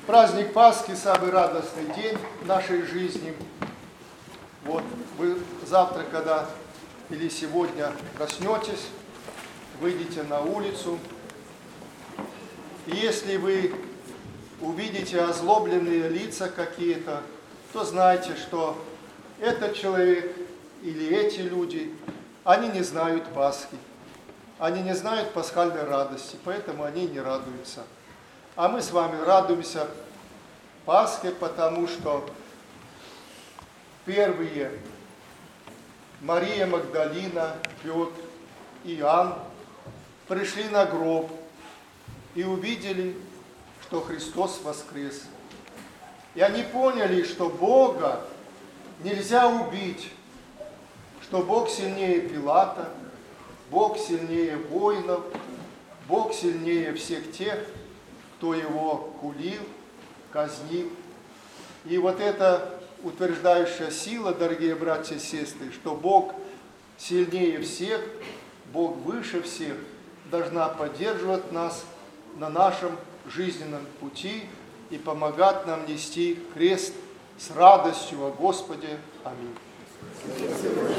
Праздник Пасхи – самый радостный день в нашей жизни. Вот вы завтра, когда или сегодня проснетесь, выйдете на улицу. И если вы увидите озлобленные лица какие-то, то знайте, что этот человек или эти люди, они не знают Пасхи. Они не знают пасхальной радости, поэтому они не радуются. А мы с вами радуемся Пасхе, потому что первые Мария Магдалина, Петр и Иоанн пришли на гроб и увидели, что Христос воскрес. И они поняли, что Бога нельзя убить, что Бог сильнее Пилата, Бог сильнее воинов, Бог сильнее всех тех, кто его кулил, казнил. И вот эта утверждающая сила, дорогие братья и сестры, что Бог сильнее всех, Бог выше всех, должна поддерживать нас на нашем жизненном пути и помогать нам нести крест с радостью о Господе. Аминь.